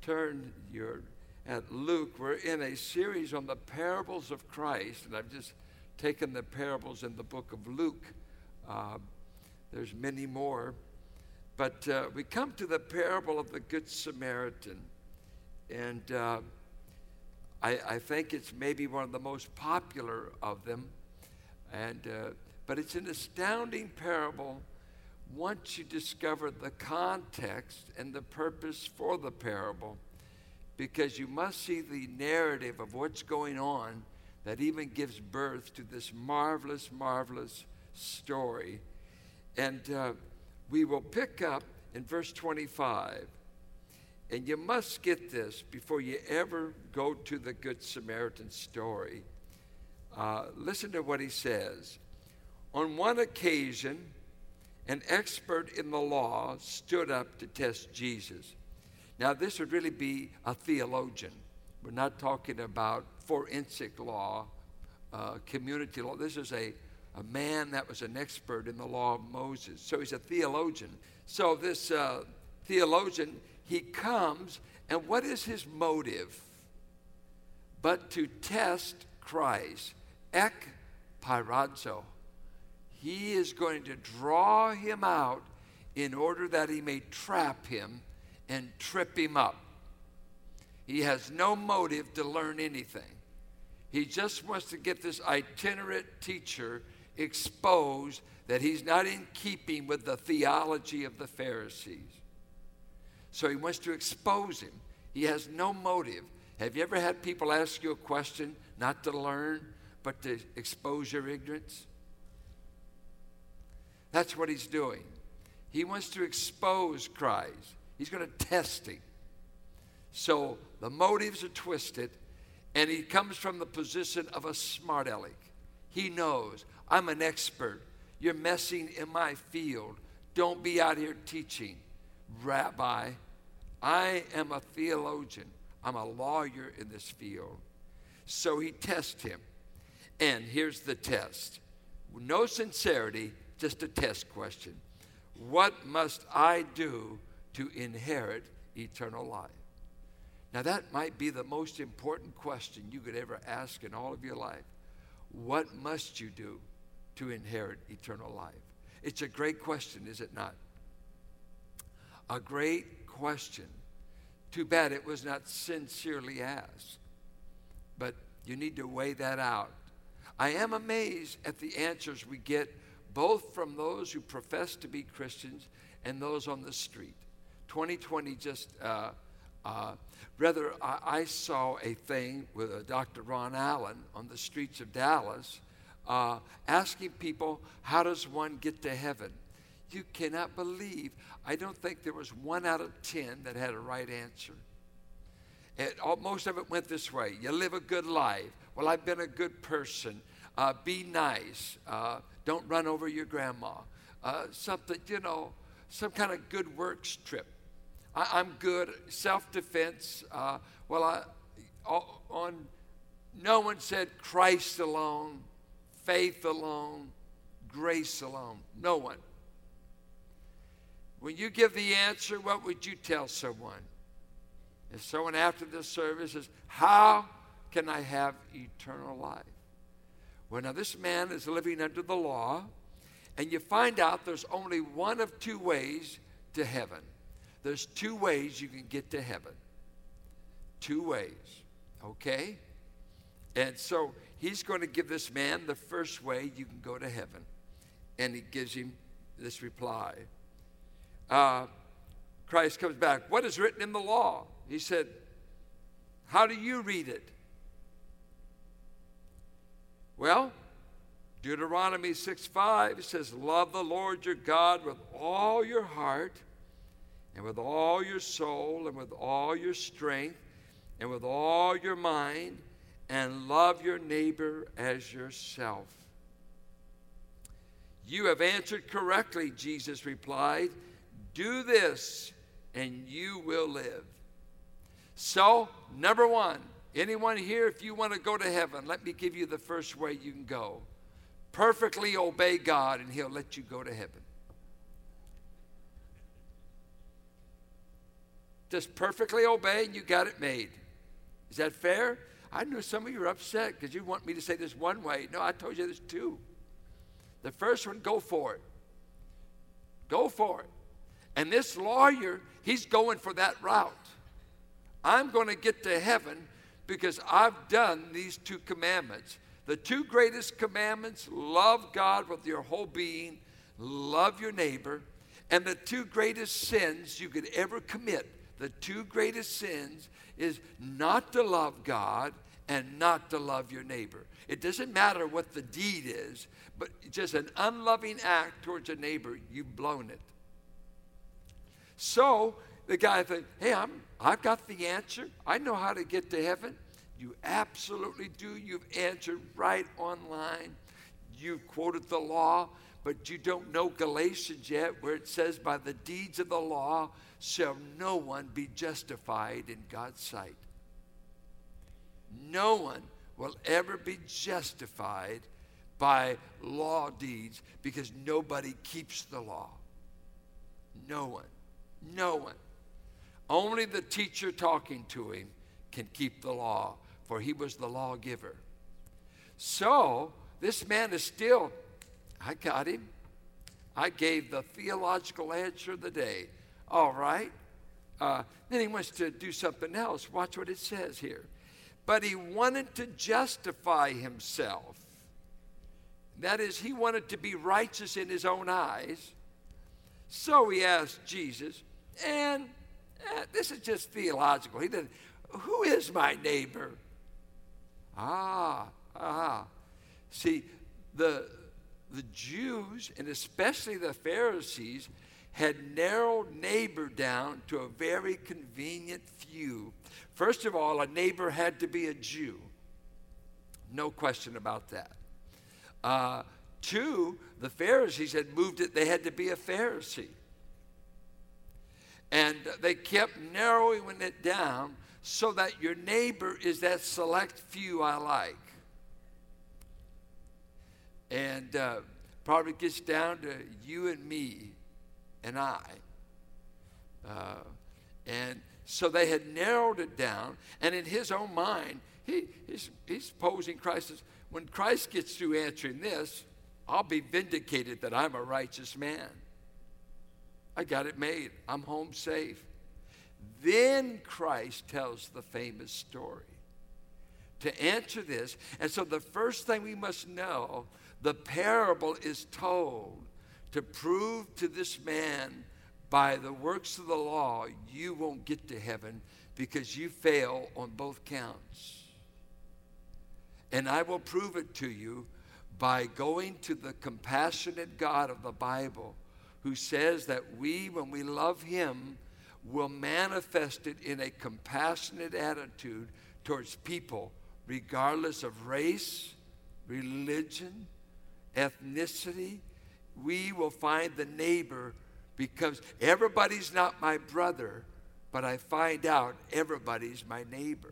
turn at Luke. We're in a series on the parables of Christ, and I've just taken the parables in the book of Luke. There's many more. But we come to the parable of the Good Samaritan. And I think it's maybe one of the most popular of them. But it's an astounding parable once you discover the context and the purpose for the parable, because you must see the narrative of what's going on that even gives birth to this marvelous, marvelous story. And we will pick up in verse 25. And you must get this before you ever go to the Good Samaritan story. Listen to what he says. On one occasion, an expert in the law stood up to test Jesus. Now, this would really be a theologian. We're not talking about forensic law, community law. This is a man that was an expert in the law of Moses. So he's a theologian. So this theologian, he comes, and what is his motive? But to test Christ. Ek pyrazo. He is going to draw him out in order that he may trap him and trip him up. He has no motive to learn anything. He just wants to get this itinerant teacher exposed that he's not in keeping with the theology of the Pharisees. So he wants to expose him. He has no motive. Have you ever had people ask you a question not to learn, but to expose your ignorance? That's what he's doing. He wants to expose Christ. He's going to test him. So the motives are twisted, and he comes from the position of a smart aleck. He knows, I'm an expert. You're messing in my field. Don't be out here teaching. Rabbi, I am a theologian. I'm a lawyer in this field. So he tests him. And here's the test. No sincerity, just a test question. What must I do to inherit eternal life? Now that might be the most important question you could ever ask in all of your life. What must you do to inherit eternal life? It's a great question, is it not? A great question. Too bad it was not sincerely asked. But you need to weigh that out. I am amazed at the answers we get both from those who profess to be Christians and those on the street. 2020 just, I saw a thing with Dr. Ron Allen on the streets of Dallas asking people, how does one get to heaven? You cannot believe, I don't think there was 1 out of 10 that had a right answer. Most of it went this way. You live a good life. Well, I've been a good person. Be nice. Don't run over your grandma. Something, some kind of good works trip. I'm good. Self-defense. No one said Christ alone, faith alone, grace alone. No one. When you give the answer, what would you tell someone? If someone after this service says, how can I have eternal life? Well, now this man is living under the law, and you find out there's only one of two ways to heaven. There's 2 ways you can get to heaven. 2 ways, okay? And so he's going to give this man the first way you can go to heaven. And he gives him this reply. Christ comes back. What is written in the law? He said, how do you read it? Well, Deuteronomy 6:5 says, love the Lord your God with all your heart and with all your soul and with all your strength and with all your mind, and love your neighbor as yourself. You have answered correctly, Jesus replied. Do this and you will live. So, number 1, anyone here, if you want to go to heaven, let me give you the first way you can go. Perfectly obey God and he'll let you go to heaven. Just perfectly obey and you got it made. Is that fair? I know some of you are upset because you want me to say this one way. No, I told you there's two. The first one, go for it. Go for it. And this lawyer, he's going for that route. I'm going to get to heaven because I've done these two commandments. The two greatest commandments, love God with your whole being, love your neighbor. And the two greatest sins you could ever commit, the two greatest sins is not to love God and not to love your neighbor. It doesn't matter what the deed is, but just an unloving act towards a neighbor, you've blown it. So the guy thinks, hey, I've got the answer. I know how to get to heaven. You absolutely do. You've answered right online. You've quoted the law, but you don't know Galatians yet, where it says, by the deeds of the law shall no one be justified in God's sight. No one will ever be justified by law deeds because nobody keeps the law. No one. No one. Only the teacher talking to him can keep the law, for he was the lawgiver. So, this man is still, I got him. I gave the theological answer of the day. All right. Then he wants to do something else. Watch what it says here. But he wanted to justify himself. That is, he wanted to be righteous in his own eyes. So he asked Jesus, and this is just theological. He didn't, who is my neighbor? See, the Jews, and especially the Pharisees, had narrowed neighbor down to a very convenient few. First of all, a neighbor had to be a Jew. No question about that. Two, the Pharisees had moved it, they had to be a Pharisee. And they kept narrowing it down so that your neighbor is that select few I like. And probably gets down to you and me and I. And so they had narrowed it down. And in his own mind, he's posing Christ as, when Christ gets through answering this, I'll be vindicated that I'm a righteous man. I got it made. I'm home safe. Then Christ tells the famous story to answer this. And so the first thing we must know, the parable is told to prove to this man by the works of the law, you won't get to heaven because you fail on both counts. And I will prove it to you by going to the compassionate God of the Bible, who says that we, when we love him, will manifest it in a compassionate attitude towards people, regardless of race, religion, ethnicity. We will find the neighbor, because everybody's not my brother, but I find out everybody's my neighbor.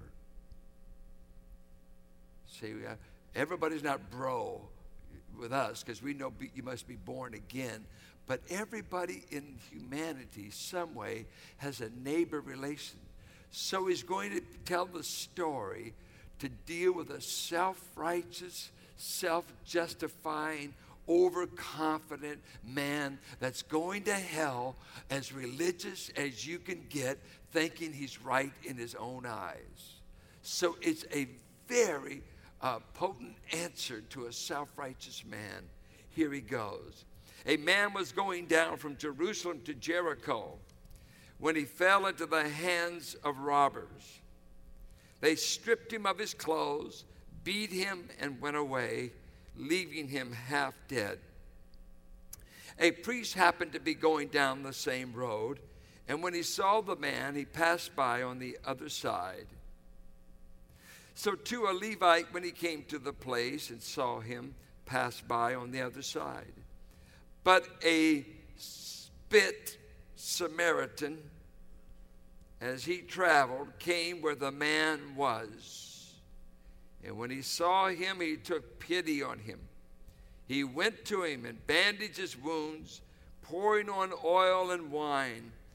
See, everybody's not bro with us, because we know you must be born again. But everybody in humanity, some way, has a neighbor relation. So he's going to tell the story to deal with a self-righteous, self-justifying, overconfident man that's going to hell, as religious as you can get, thinking he's right in his own eyes. So it's a very potent answer to a self-righteous man. Here he goes. A man was going down from Jerusalem to Jericho when he fell into the hands of robbers. They stripped him of his clothes, beat him, and went away, leaving him half dead. A priest happened to be going down the same road, and when he saw the man, he passed by on the other side. So too a Levite, when he came to the place and saw him, passed by on the other side. But a spit Samaritan, as he traveled, came where the man was. And when he saw him, he took pity on him. He went to him and bandaged his wounds, pouring on oil and wine.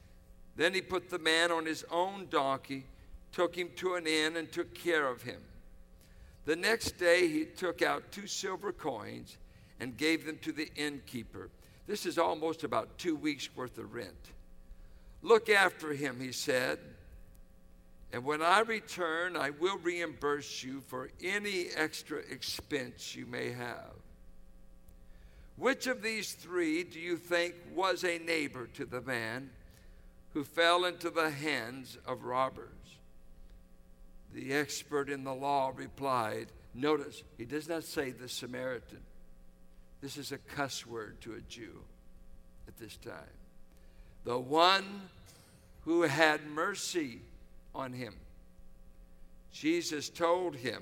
Then he put the man on his own donkey, took him to an inn, and took care of him. The next day he took out 2 silver coins and gave them to the innkeeper. This is almost about 2 weeks' worth of rent. Look after him, he said, and when I return, I will reimburse you for any extra expense you may have. Which of these 3 do you think was a neighbor to the man who fell into the hands of robbers? The expert in the law replied, notice, he does not say the Samaritan. This is a cuss word to a Jew at this time. The one who had mercy on him. Jesus told him,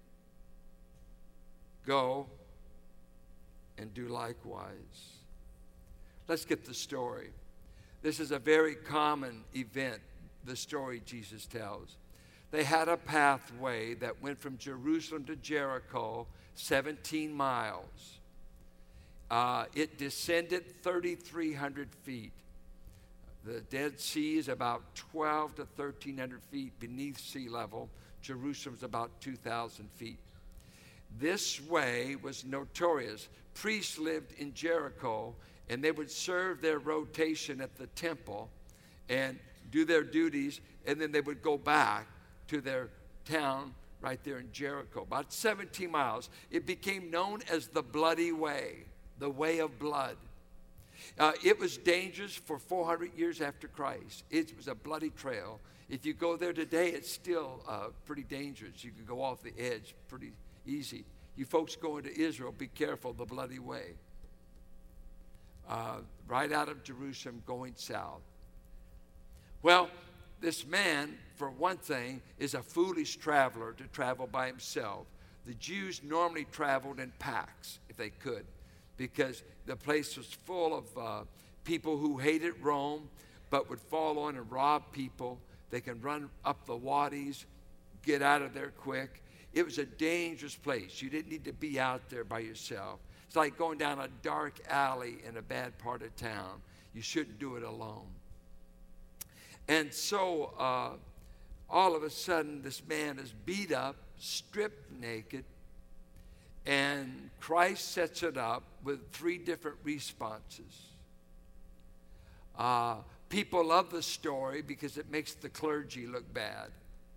go and do likewise. Let's get the story. This is a very common event, the story Jesus tells. They had a pathway that went from Jerusalem to Jericho, 17 miles. It descended 3,300 feet. The Dead Sea is about 12 to 1,300 feet beneath sea level. Jerusalem's about 2,000 feet. This way was notorious. Priests lived in Jericho, and they would serve their rotation at the temple and do their duties, and then they would go back to their town right there in Jericho, about 17 miles. It became known as the Bloody Way, the Way of Blood. It was dangerous for 400 years after Christ. It was a bloody trail. If you go there today, it's still pretty dangerous. You can go off the edge pretty easy. You folks going to Israel, be careful, the Bloody Way. Right out of Jerusalem going south. Well, this man, for one thing, is a foolish traveler to travel by himself. The Jews normally traveled in packs if they could, because the place was full of people who hated Rome but would fall on and rob people. They can run up the wadis, get out of there quick. It was a dangerous place. You didn't need to be out there by yourself. It's like going down a dark alley in a bad part of town. You shouldn't do it alone. And so all of a sudden, this man is beat up, stripped naked, and Christ sets it up with 3 different responses. People love the story because it makes the clergy look bad.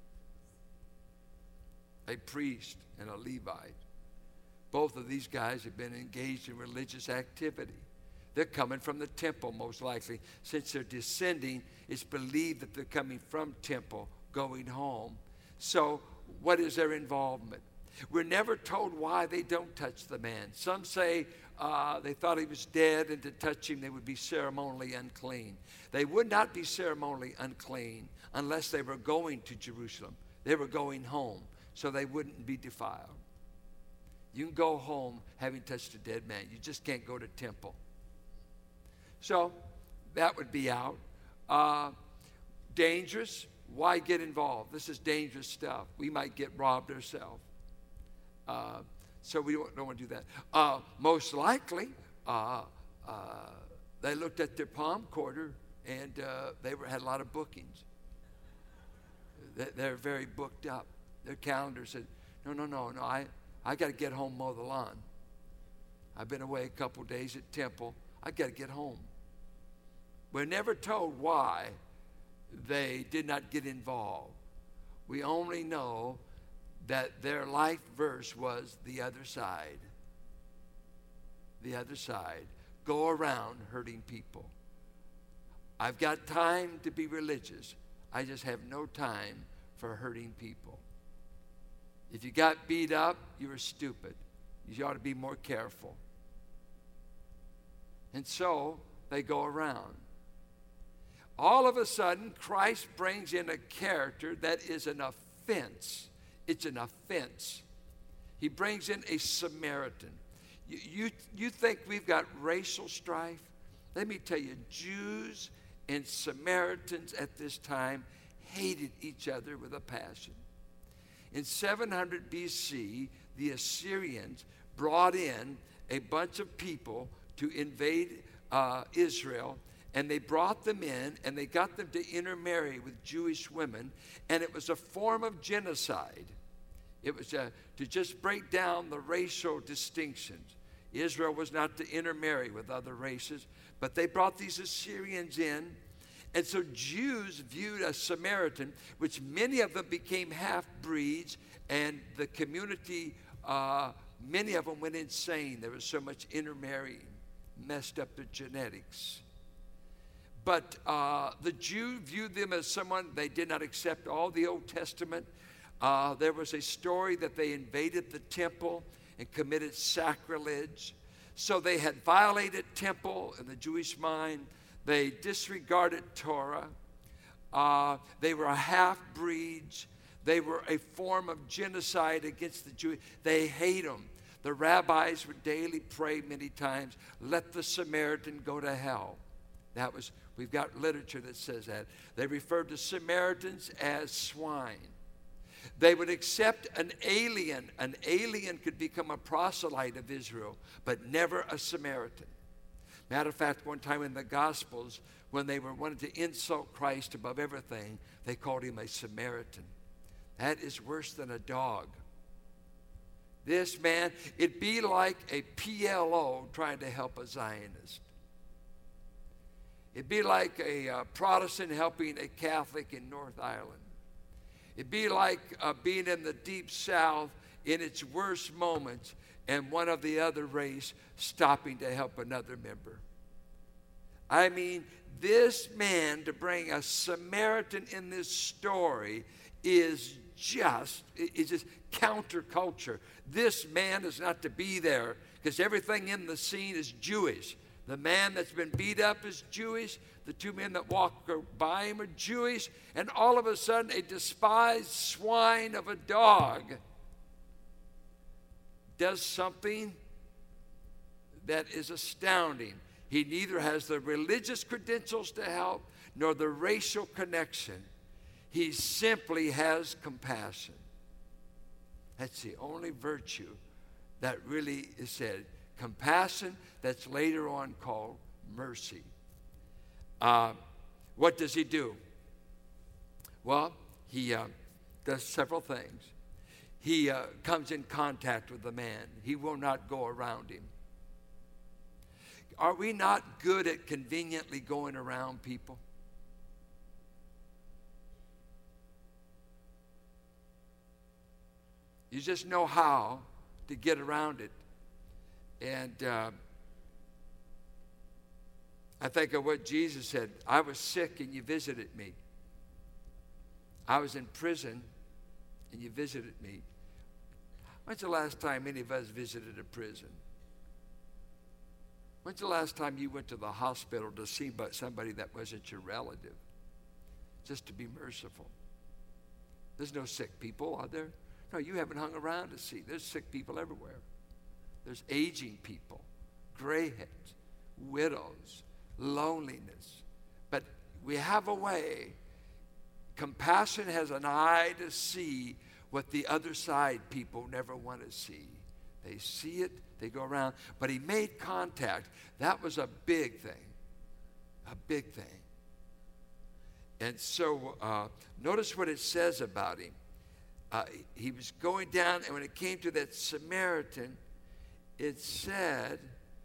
A priest and a Levite. Both of these guys have been engaged in religious activity. They're coming from the temple, most likely. Since they're descending, it's believed that they're coming from temple, going home. So what is their involvement? We're never told why they don't touch the man. Some say they thought he was dead, and to touch him they would be ceremonially unclean. They would not be ceremonially unclean unless they were going to Jerusalem. They were going home, so they wouldn't be defiled. You can go home having touched a dead man. You just can't go to temple. So that would be out. Dangerous. Why get involved? This is dangerous stuff. We might get robbed ourselves. So we don't want to do that. Most likely, they looked at their palm quarter and they had a lot of bookings. They're very booked up. Their calendar said, no, I got to get home, mow the lawn. I've been away a couple days at temple. I got to get home. We're never told why they did not get involved. We only know that their life verse was the other side. The other side. Go around hurting people. I've got time to be religious. I just have no time for hurting people. If you got beat up, you were stupid. You ought to be more careful. And so they go around. All of a sudden, Christ brings in a character that is an offense. It's an offense. He brings in a Samaritan. You think we've got racial strife? Let me tell you, Jews and Samaritans at this time hated each other with a passion. In 700 BC, the Assyrians brought in a bunch of people to invade Israel, and they brought them in, and they got them to intermarry with Jewish women, and it was a form of genocide. It was to just break down the racial distinctions. Israel was not to intermarry with other races, but they brought these Assyrians in. And so Jews viewed a Samaritan, which many of them became half-breeds, and the community, many of them went insane. There was so much intermarrying, messed up their genetics. But the Jew viewed them as someone, they did not accept all the Old Testament. There was a story that they invaded the temple and committed sacrilege. So they had violated temple in the Jewish mind. They disregarded Torah. They were half-breeds. They were a form of genocide against the Jews. They hate them. The rabbis would daily pray many times, let the Samaritan go to hell. We've got literature that says that. They referred to Samaritans as swine. They would accept an alien. An alien could become a proselyte of Israel, but never a Samaritan. Matter of fact, one time in the Gospels, when they wanted to insult Christ above everything, they called him a Samaritan. That is worse than a dog. This man, it'd be like a PLO trying to help a Zionist. It'd be like a Protestant helping a Catholic in North Ireland. It'd be like being in the Deep South in its worst moments and one of the other race stopping to help another member. I mean, this man, to bring a Samaritan in this story is just counterculture. This man is not to be there because everything in the scene is Jewish. The man that's been beat up is Jewish. The two men that walk by him are Jewish. And all of a sudden, a despised swine of a dog does something that is astounding. He neither has the religious credentials to help nor the racial connection. He simply has compassion. That's the only virtue that really is said. Compassion that's later on called mercy. What does he do? Well, he does several things. He comes in contact with the man. He will not go around him. Are we not good at conveniently going around people? You just know how to get around it. And I think of what Jesus said. I was sick and you visited me. I was in prison and you visited me. When's the last time any of us visited a prison? When's the last time you went to the hospital to see somebody that wasn't your relative? Just to be merciful. There's no sick people, are there? No, you haven't hung around to see. There's sick people everywhere. There's aging people, grayheads, widows, loneliness. But we have a way. Compassion has an eye to see what the other side people never want to see. They see it, they go around. But he made contact. That was a big thing. A big thing. And so notice what it says about him. He was going down, and when it came to that Samaritan, it said,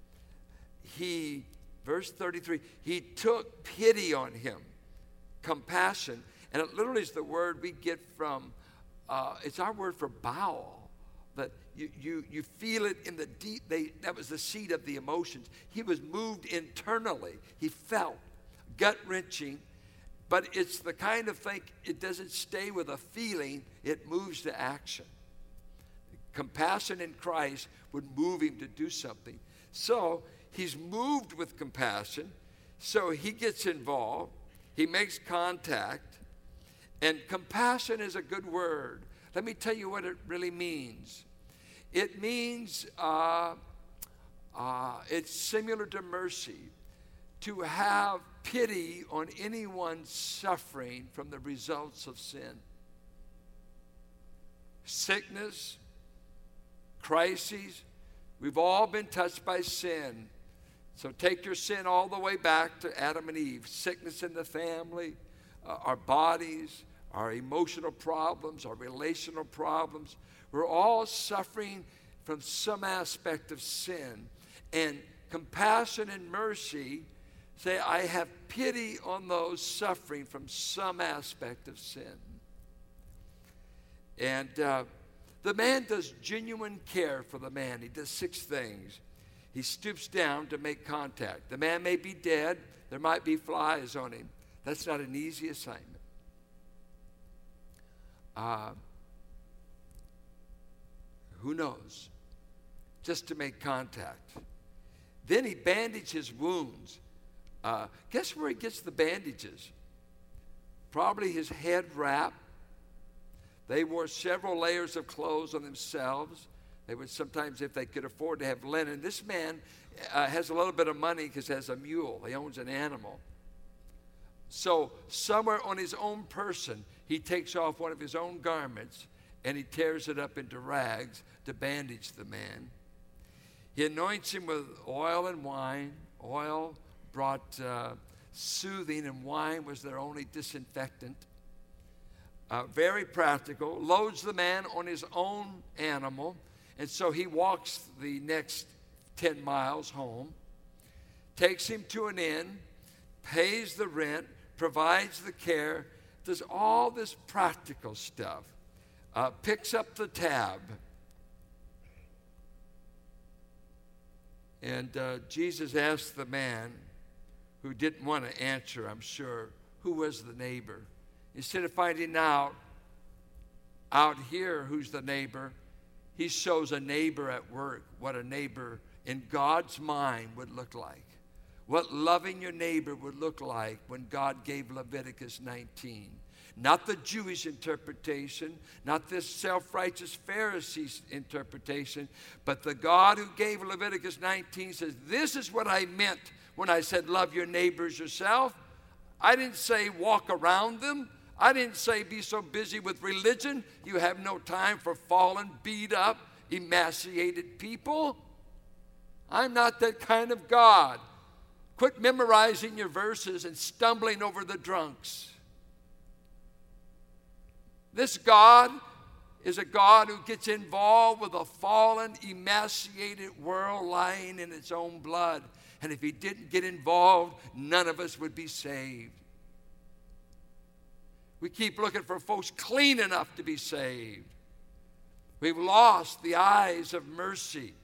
verse 33, he took pity on him, compassion. And it literally is the word we get from, it's our word for bowel. That you feel it in the deep, that was the seat of the emotions. He was moved internally. He felt gut-wrenching. But it's the kind of thing, it doesn't stay with a feeling, it moves to action. Compassion in Christ would move him to do something. So he's moved with compassion, so he gets involved, he makes contact, and compassion is a good word. Let me tell you what it really means. It means, it's similar to mercy, to have pity on anyone suffering from the results of sin. Sickness, crises, we've all been touched by sin. So take your sin all the way back to Adam and Eve. Sickness in the family, our bodies, our emotional problems, our relational problems. We're all suffering from some aspect of sin. And compassion and mercy say, I have pity on those suffering from some aspect of sin. And the man does genuine care for the man. He does 6 things. He stoops down to make contact. The man may be dead. There might be flies on him. That's not an easy assignment. Who knows? Just to make contact. Then he bandaged his wounds. Guess where he gets the bandages? Probably his head wrap. They wore several layers of clothes on themselves. They would sometimes, if they could afford to have linen. This man has a little bit of money because he has a mule. He owns an animal. So somewhere on his own person, he takes off one of his own garments and he tears it up into rags to bandage the man. He anoints him with oil and wine. Oil brought soothing, and wine was their only disinfectant. Very practical. Loads the man on his own animal, and so he walks the next 10 miles home, takes him to an inn, pays the rent, provides the care, does all this practical stuff, picks up the tab. And Jesus asked the man, who didn't want to answer, I'm sure, who was the neighbor. Instead of finding out here who's the neighbor, he shows a neighbor at work, what a neighbor in God's mind would look like. What loving your neighbor would look like when God gave Leviticus 19. Not the Jewish interpretation, not this self-righteous Pharisees interpretation, but the God who gave Leviticus 19 says, this is what I meant when I said love your neighbors yourself. I didn't say walk around them. I didn't say be so busy with religion you have no time for fallen, beat up, emaciated people. I'm not that kind of God. Quit memorizing your verses and stumbling over the drunks. This God is a God who gets involved with a fallen, emaciated world lying in its own blood. And if he didn't get involved, none of us would be saved. We keep looking for folks clean enough to be saved. We've lost the eyes of mercy.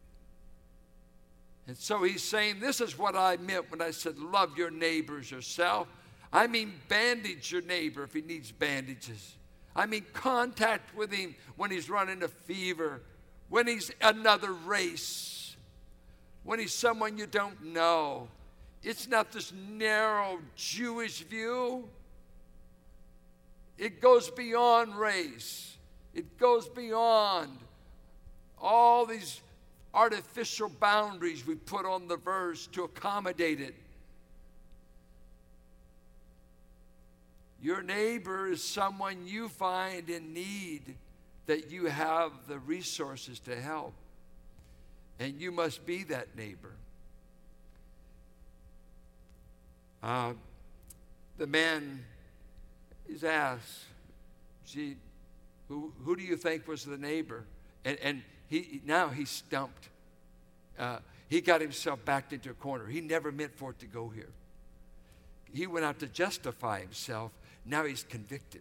And so he's saying, this is what I meant when I said love your neighbors yourself. I mean bandage your neighbor if he needs bandages. I mean contact with him when he's running a fever, when he's another race, when he's someone you don't know. It's not this narrow Jewish view. It goes beyond race. It goes beyond all these artificial boundaries we put on the verse to accommodate it. Your neighbor is someone you find in need that you have the resources to help. And you must be that neighbor. The man is asked, gee, who do you think was the neighbor? And now he's stumped. He got himself backed into a corner. He never meant for it to go here. He went out to justify himself. Now he's convicted.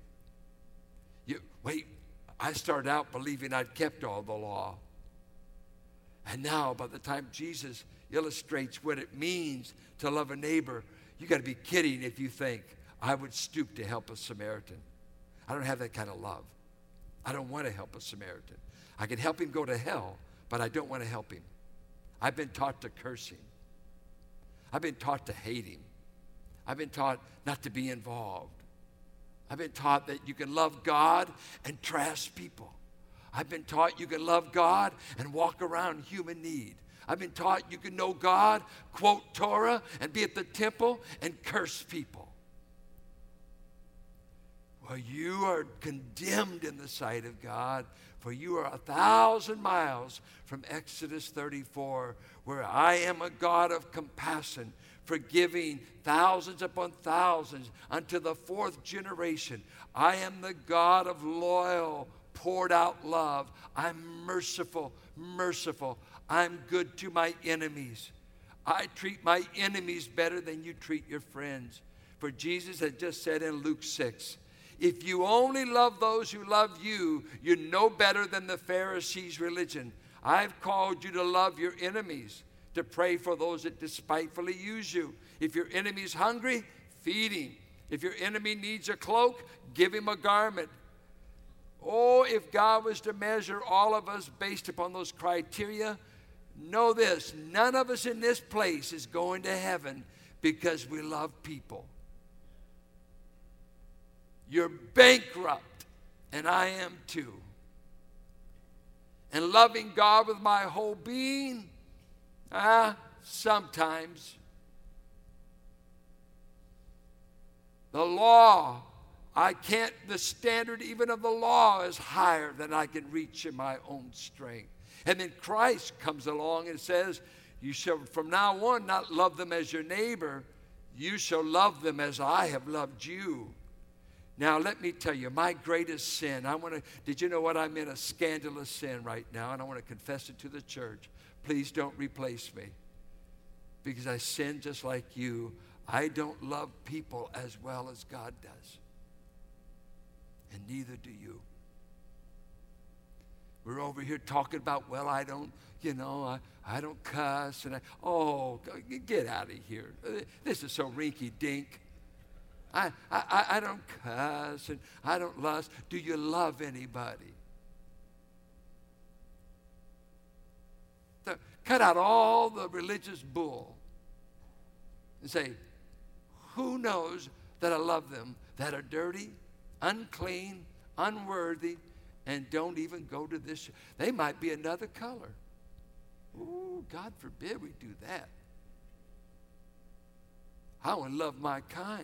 I started out believing I'd kept all the law. And now, by the time Jesus illustrates what it means to love a neighbor, you got to be kidding if you think I would stoop to help a Samaritan. I don't have that kind of love. I don't want to help a Samaritan. I can help him go to hell, but I don't want to help him. I've been taught to curse him. I've been taught to hate him. I've been taught not to be involved. I've been taught that you can love God and trash people. I've been taught you can love God and walk around human need. I've been taught you can know God, quote Torah, and be at the temple and curse people. Well, you are condemned in the sight of God, for you are 1,000 miles from Exodus 34, where I am a God of compassion, forgiving thousands upon thousands unto the fourth generation. I am the God of loyal, poured out love. I'm merciful, merciful. I'm good to my enemies. I treat my enemies better than you treat your friends. For Jesus had just said in Luke 6, if you only love those who love you, you're no better than the Pharisees' religion. I've called you to love your enemies, to pray for those that despitefully use you. If your enemy's hungry, feed him. If your enemy needs a cloak, give him a garment. Oh, if God was to measure all of us based upon those criteria, know this, none of us in this place is going to heaven because we love people. You're bankrupt, and I am too. And loving God with my whole being, sometimes. The law, the standard even of the law is higher than I can reach in my own strength. And then Christ comes along and says, you shall from now on not love them as your neighbor, you shall love them as I have loved you. Now, let me tell you, my greatest sin, did you know what? I'm in a scandalous sin right now, and I want to confess it to the church. Please don't replace me, because I sin just like you. I don't love people as well as God does, and neither do you. We're over here talking about, well, I don't cuss, and get out of here. This is so rinky-dink. I don't cuss and I don't lust. Do you love anybody? Cut out all the religious bull and say, who knows that I love them that are dirty, unclean, unworthy, and don't even go to this? They might be another color. Ooh, God forbid we do that. I want to love my kind.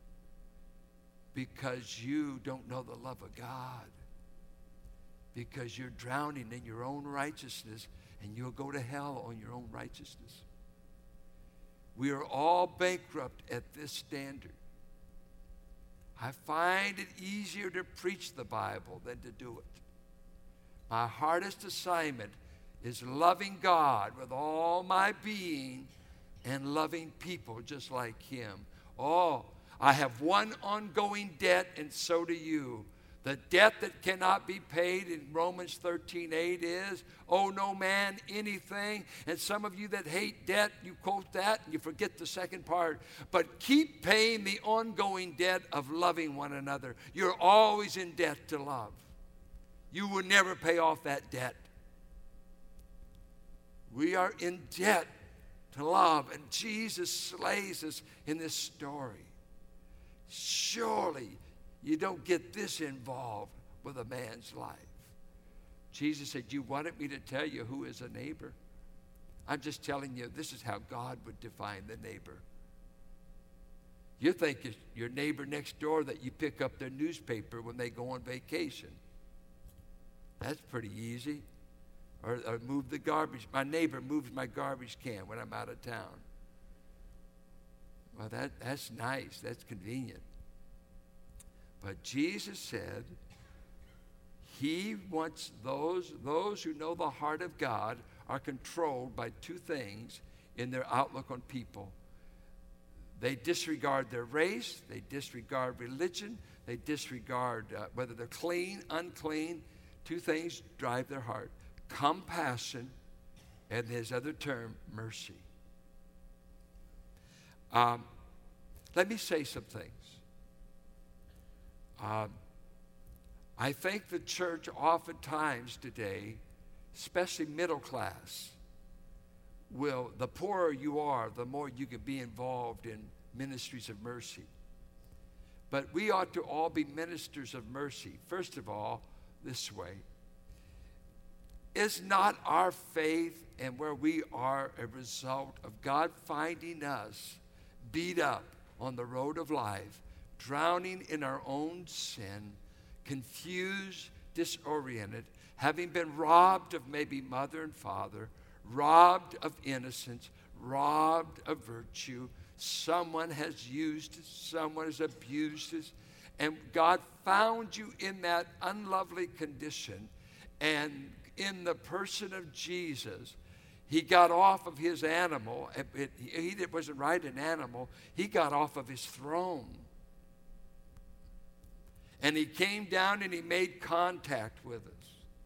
Because you don't know the love of God. Because you're drowning in your own righteousness, and you'll go to hell on your own righteousness. We are all bankrupt at this standard. I find it easier to preach the Bible than to do it. My hardest assignment is loving God with all my being and loving people just like him. Oh, I have one ongoing debt, and so do you. The debt that cannot be paid in Romans 13:8 is, owe no man anything. And some of you that hate debt, you quote that and you forget the second part. But keep paying the ongoing debt of loving one another. You're always in debt to love. You will never pay off that debt. We are in debt to love, and Jesus slays us in this story. Surely you don't get this involved with a man's life. Jesus said, you wanted me to tell you who is a neighbor? I'm just telling you, this is how God would define the neighbor. You think it's your neighbor next door that you pick up their newspaper when they go on vacation. That's pretty easy. Or move the garbage. My neighbor moves my garbage can when I'm out of town. Well, that's nice. That's convenient. But Jesus said he wants those who know the heart of God are controlled by two things in their outlook on people. They disregard their race. They disregard religion. They disregard whether they're clean, unclean. Two things drive their heart. Compassion, and his other term, mercy. Let me say some things. I think the church oftentimes today, especially middle class, the poorer you are, the more you can be involved in ministries of mercy. But we ought to all be ministers of mercy. First of all, this way. Is not our faith and where we are a result of God finding us beat up on the road of life, drowning in our own sin, confused, disoriented, having been robbed of maybe mother and father, robbed of innocence, robbed of virtue. Someone has used us, someone has abused us, and God found you in that unlovely condition. And in the person of Jesus, he got off of his animal. He wasn't right an animal. He got off of his throne. And he came down and he made contact with us.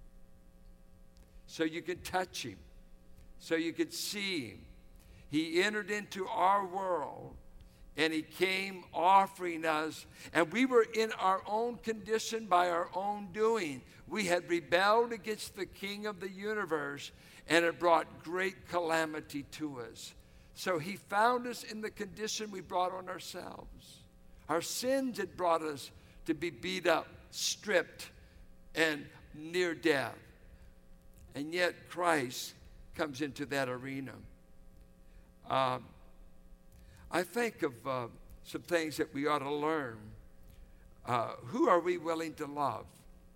So you could touch him. So you could see him. He entered into our world. And he came offering us. And we were in our own condition by our own doing. We had rebelled against the King of the universe. And it brought great calamity to us. So he found us in the condition we brought on ourselves. Our sins had brought us to be beat up, stripped, and near death. And yet Christ comes into that arena. I think of some things that we ought to learn. Who are we willing to love?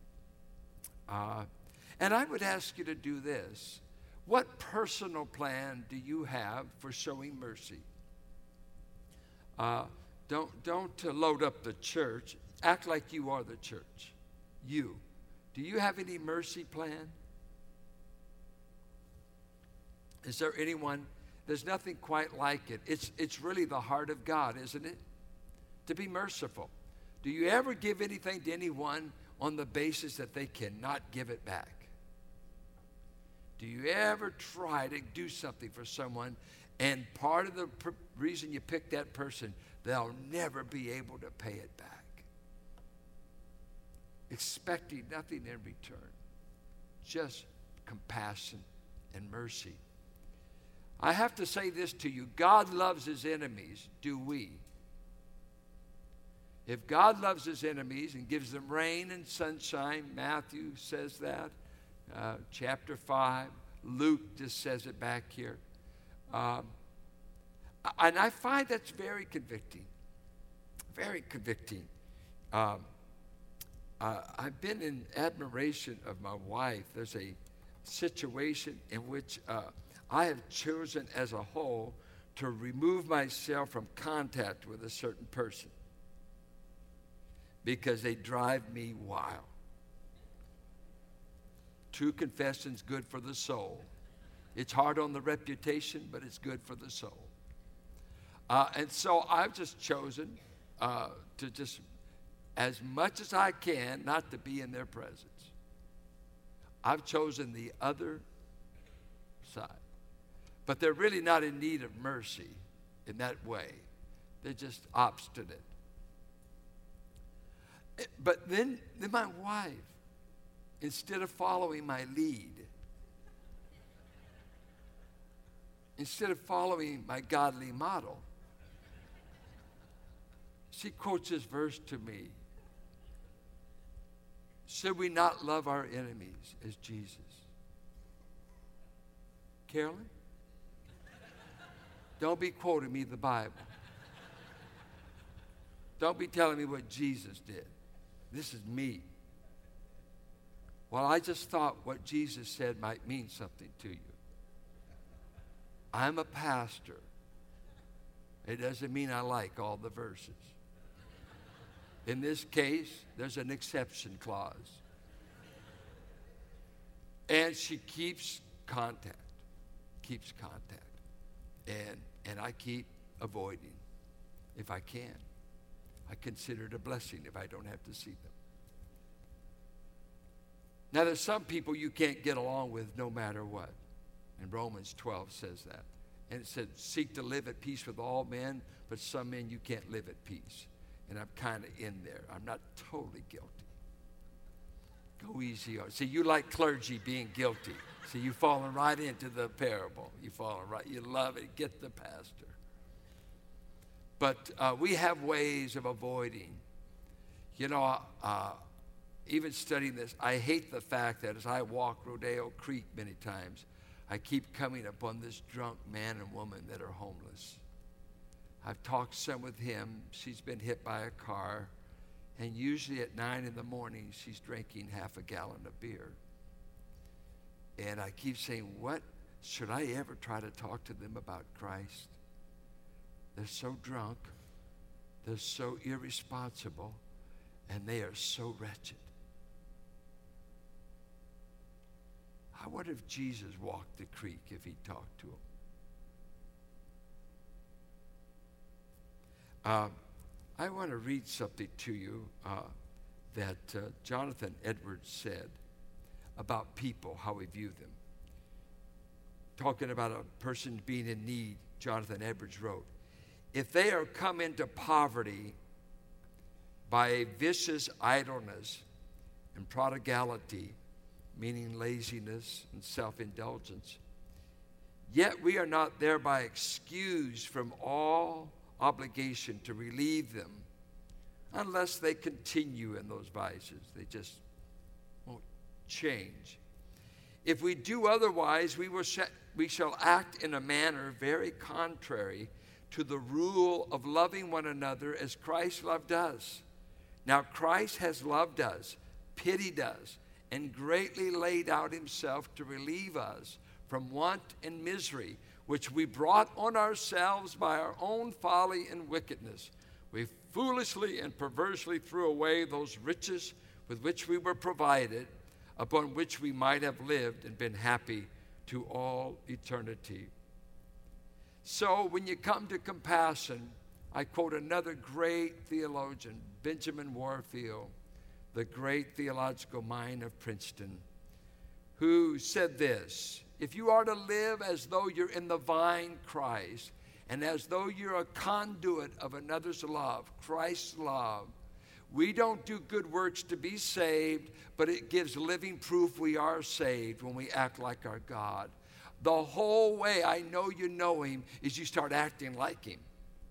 And I would ask you to do this. What personal plan do you have for showing mercy? Don't load up the church. Act like you are the church. You. Do you have any mercy plan? Is there anyone? There's nothing quite like it. It's really the heart of God, isn't it? To be merciful. Do you ever give anything to anyone on the basis that they cannot give it back? Do you ever try to do something for someone and part of the reason you pick that person, they'll never be able to pay it back? Expecting nothing in return. Just compassion and mercy. I have to say this to you. God loves his enemies. Do we? If God loves his enemies and gives them rain and sunshine, Matthew says that, chapter 5. Luke just says it back here. And I find that's very convicting. Very convicting. I've been in admiration of my wife. There's a situation in which I have chosen as a whole to remove myself from contact with a certain person because they drive me wild. True confession's good for the soul. It's hard on the reputation, but it's good for the soul. And so I've just chosen to just, as much as I can, not to be in their presence. I've chosen the other side. But they're really not in need of mercy in that way. They're just obstinate. But then my wife, instead of following my lead, instead of following my godly model, she quotes this verse to me. Should we not love our enemies as Jesus? Carolyn? Don't be quoting me the Bible. Don't be telling me what Jesus did. This is me. Well, I just thought what Jesus said might mean something to you. I'm a pastor. It doesn't mean I like all the verses. In this case, there's an exception clause. And she keeps contact. And I keep avoiding if I can. I consider it a blessing if I don't have to see them. Now, there's some people you can't get along with no matter what. And Romans 12 says that. And it said, seek to live at peace with all men, but some men you can't live at peace. And I'm kind of in there. I'm not totally guilty. Go easy on. See, you like clergy being guilty. See, you've fallen right into the parable. You love it. Get the pastor. But we have ways of avoiding. You know, even studying this, I hate the fact that as I walk Rodeo Creek many times, I keep coming upon this drunk man and woman that are homeless. I've talked some with him. She's been hit by a car, and usually at 9 in the morning, she's drinking half a gallon of beer. And I keep saying, what? Should I ever try to talk to them about Christ? They're so drunk, they're so irresponsible, and they are so wretched. I wonder if Jesus walked the creek if he talked to them. I want to read something to you that Jonathan Edwards said about people, how we view them. Talking about a person being in need, Jonathan Edwards wrote, if they are come into poverty by a vicious idleness and prodigality, meaning laziness and self-indulgence, yet we are not thereby excused from all obligation to relieve them unless they continue in those vices. They just won't change. If we do otherwise, we shall act in a manner very contrary to the rule of loving one another as Christ loved us. Now Christ has loved us, pitied us, and greatly laid out himself to relieve us from want and misery, which we brought on ourselves by our own folly and wickedness. We foolishly and perversely threw away those riches with which we were provided, upon which we might have lived and been happy to all eternity. So when you come to compassion, I quote another great theologian, Benjamin Warfield, the great theological mind of Princeton, who said this: if you are to live as though you're in the vine Christ, and as though you're a conduit of another's love, Christ's love, we don't do good works to be saved, but it gives living proof we are saved when we act like our God. The whole way I know you know him is you start acting like him.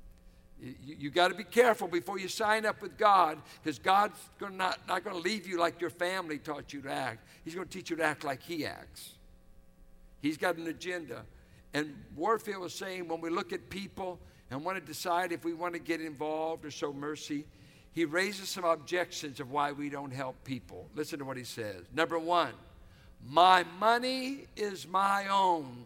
You got to be careful before you sign up with God, because God's not going to leave you like your family taught you to act. He's going to teach you to act like he acts. He's got an agenda. And Warfield was saying when we look at people and want to decide if we want to get involved or show mercy, he raises some objections of why we don't help people. Listen to what he says. Number one, my money is my own.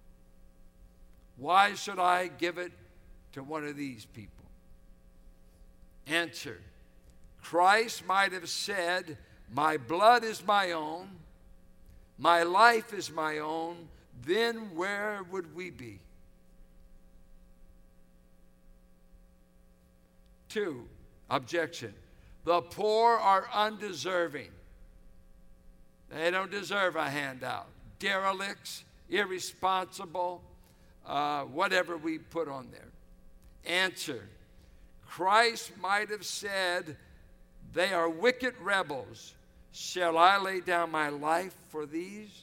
Why should I give it to one of these people? Answer, Christ might have said, my blood is my own, my life is my own, then where would we be? 2, objection. The poor are undeserving. They don't deserve a handout. Derelicts, irresponsible, whatever we put on there. Answer, Christ might have said, they are wicked rebels. Shall I lay down my life for these?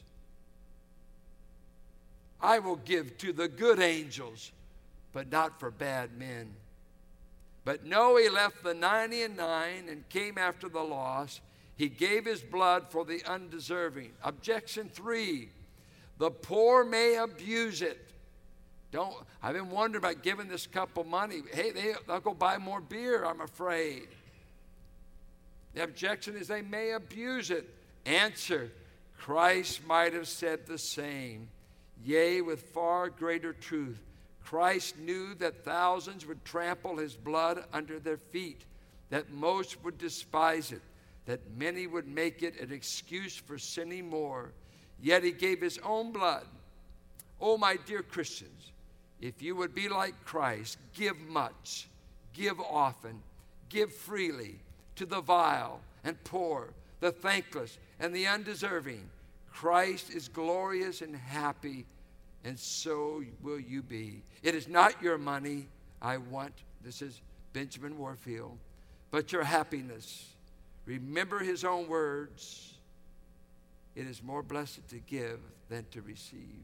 I will give to the good angels, but not for bad men. But no, he left the 99 and came after the lost. He gave his blood for the undeserving. Objection 3, the poor may abuse it. I've been wondering about giving this couple money. Hey, they'll go buy more beer, I'm afraid. The objection is they may abuse it. Answer, Christ might have said the same. Yea, with far greater truth. Christ knew that thousands would trample his blood under their feet, that most would despise it, that many would make it an excuse for sinning more. Yet he gave his own blood. Oh, my dear Christians, if you would be like Christ, give much, give often, give freely to the vile and poor, the thankless and the undeserving. Christ is glorious and happy, and so will you be. It is not your money I want, this is Benjamin Warfield, but your happiness. Remember his own words. It is more blessed to give than to receive.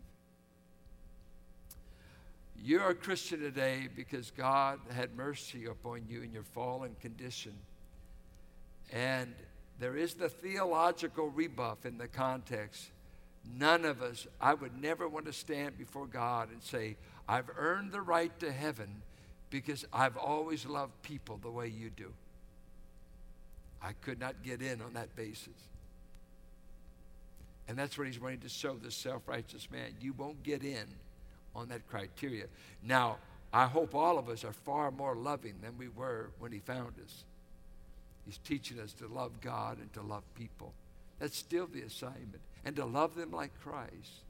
You're a Christian today because God had mercy upon you in your fallen condition. And there is the theological rebuff in the context. None of us, I would never want to stand before God and say, I've earned the right to heaven because I've always loved people the way you do. I could not get in on that basis. And that's what he's wanting to show this self-righteous man. You won't get in on that criteria. Now, I hope all of us are far more loving than we were when he found us. He's teaching us to love God and to love people. That's still the assignment. And to love them like Christ.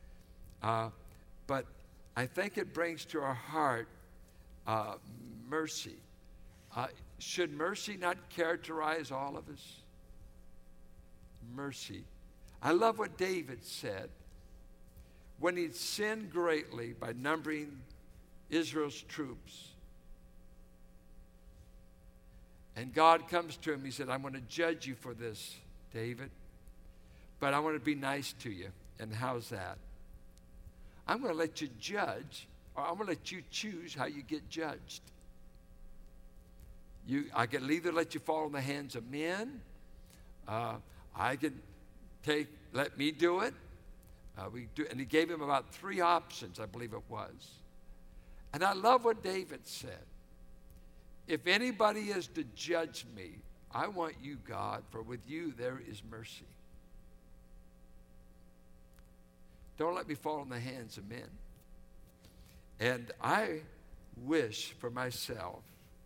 But I think it brings to our heart mercy. Should mercy not characterize all of us? Mercy. I love what David said. When he'd sinned greatly by numbering Israel's troops, and God comes to him, he said, I'm going to judge you for this, David, but I want to be nice to you. And how's that? I'm going to let you judge, or I'm going to let you choose how you get judged. I can either let you fall in the hands of men. I can let me do it. And he gave him about 3 options, I believe it was. And I love what David said. If anybody is to judge me, I want you, God, for with you there is mercy. Don't let me fall in the hands of men. And I wish for myself,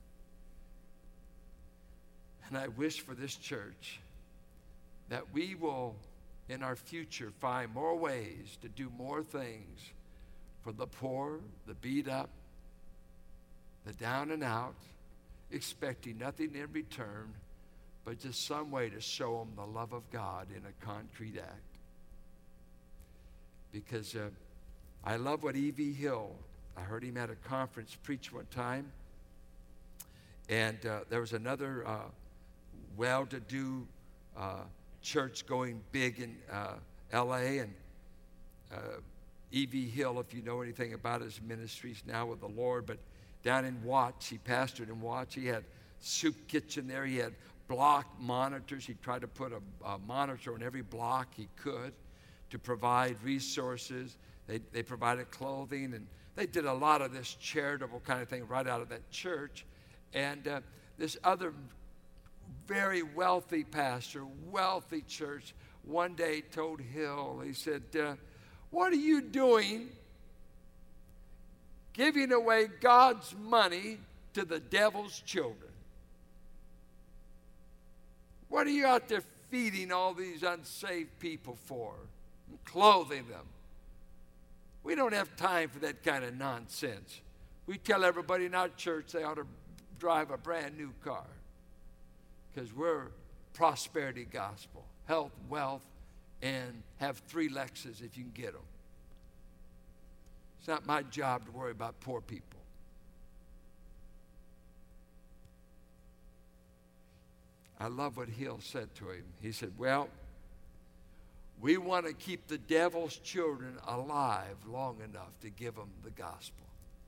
and I wish for this church, that we will, in our future, find more ways to do more things for the poor, the beat up, the down and out, expecting nothing in return, but just some way to show them the love of God in a concrete act. Because I love what E.V. Hill, I heard him at a conference preach one time, and there was another well-to-do church going big in L.A., and E.V. Hill, if you know anything about his ministries now with the Lord, but down in Watts, he pastored in Watts. He had soup kitchen there. He had block monitors. He tried to put a monitor on every block he could to provide resources. They provided clothing, and they did a lot of this charitable kind of thing right out of that church. And this other very wealthy pastor, wealthy church, one day told Hill, he said, what are you doing giving away God's money to the devil's children? What are you out there feeding all these unsaved people for and clothing them? We don't have time for that kind of nonsense. We tell everybody in our church they ought to drive a brand new car because we're prosperity gospel, health, wealth, and have 3 Lexus if you can get them. It's not my job to worry about poor people. I love what Hill said to him. He said, well, we want to keep the devil's children alive long enough to give them the gospel.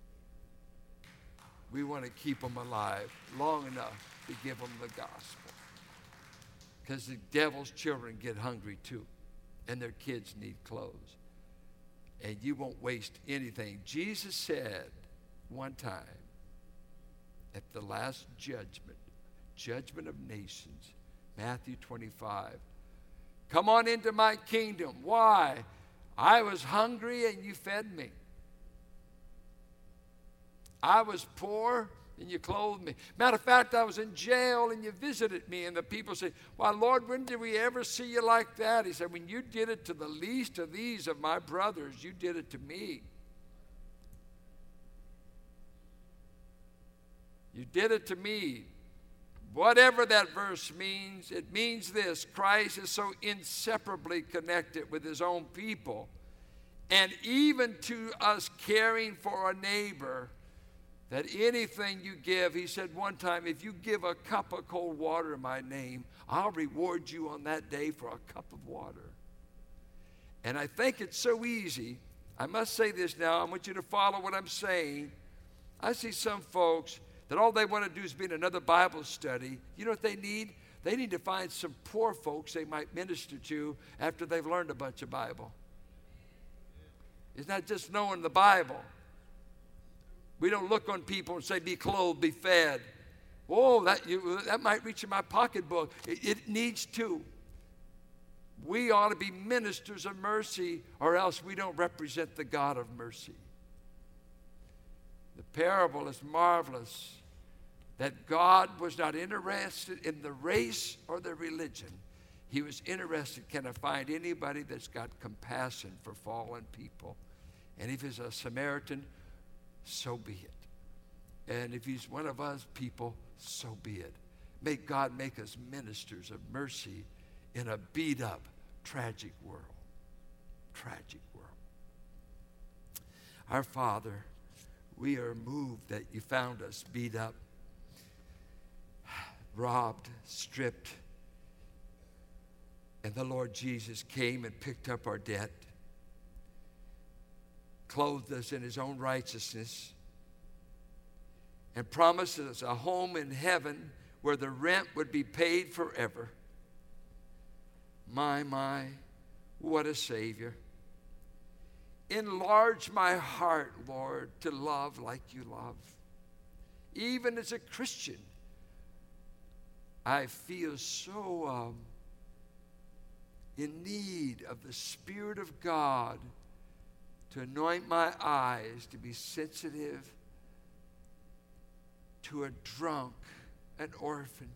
We want to keep them alive long enough to give them the gospel. Because the devil's children get hungry too, and their kids need clothes. And you won't waste anything. Jesus said one time at the last judgment of nations, Matthew 25, come on into my kingdom. Why? I was hungry and you fed me. I was poor and you clothed me. Matter of fact, I was in jail and you visited me. And the people say, why, Lord, when did we ever see you like that? He said, when you did it to the least of these of my brothers, you did it to me. You did it to me. Whatever that verse means, it means this: Christ is so inseparably connected with his own people. And even to us caring for a neighbor, that anything you give, he said one time, if you give a cup of cold water in my name, I'll reward you on that day for a cup of water. And I think it's so easy. I must say this now. I want you to follow what I'm saying. I see some folks that all they want to do is be in another Bible study. You know what they need? They need to find some poor folks they might minister to after they've learned a bunch of Bible. It's not just knowing the Bible. We don't look on people and say, be clothed, be fed. Oh, that might reach in my pocketbook. It needs to. We ought to be ministers of mercy, or else we don't represent the God of mercy. The parable is marvelous, that God was not interested in the race or the religion. He was interested, can I find anybody that's got compassion for fallen people? And if he's a Samaritan, so be it. And if he's one of us people, so be it. May God make us ministers of mercy in a beat-up, tragic world. Tragic world. Our Father, we are moved that you found us beat up, robbed, stripped, and the Lord Jesus came and picked up our debt, clothed us in his own righteousness, and promised us a home in heaven where the rent would be paid forever. My, what a Savior. Enlarge my heart, Lord, to love like you love. Even as a Christian, I feel so in need of the Spirit of God to anoint my eyes, to be sensitive to a drunk, an orphan,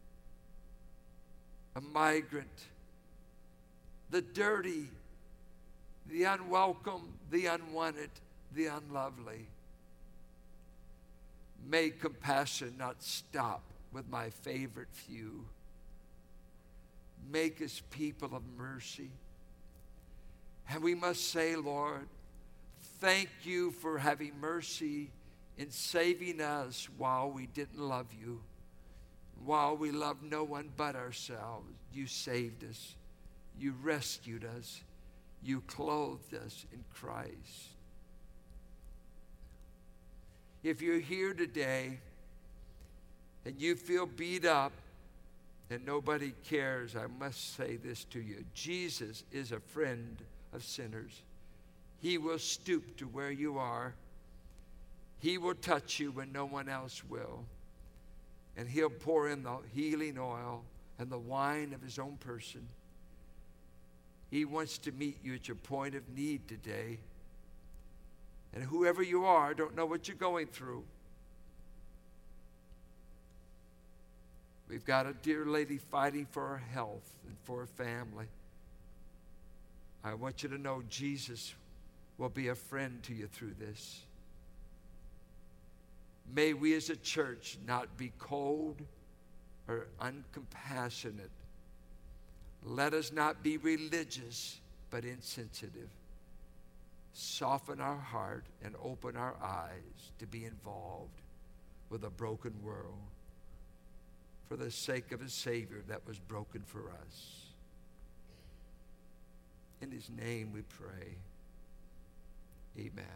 a migrant, the dirty, the unwelcome, the unwanted, the unlovely. May compassion not stop with my favorite few. Make us people of mercy. And we must say, Lord, thank you for having mercy in saving us while we didn't love you, while we loved no one but ourselves. You saved us. You rescued us. You clothed us in Christ. If you're here today and you feel beat up and nobody cares, I must say this to you. Jesus is a friend of sinners. He will stoop to where you are. He will touch you when no one else will. And he'll pour in the healing oil and the wine of his own person. He wants to meet you at your point of need today. And whoever you are, I don't know what you're going through. We've got a dear lady fighting for her health and for her family. I want you to know Jesus will be a friend to you through this. May we as a church not be cold or uncompassionate. Let us not be religious, but insensitive. Soften our heart and open our eyes to be involved with a broken world for the sake of a Savior that was broken for us. In his name we pray. Amen.